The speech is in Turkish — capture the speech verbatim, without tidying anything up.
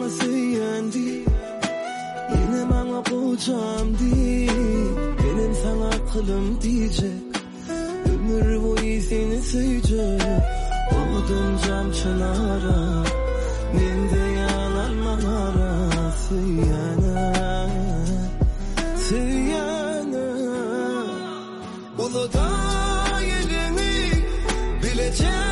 bana söylendi, yine bana koçamdı. Benim sana kılım diyecek, ömür boyu seni söyleyecek. Oldum cam çınara, mende yanar manara. Söyleyene, söyleyene, ulu da yerini bilecek.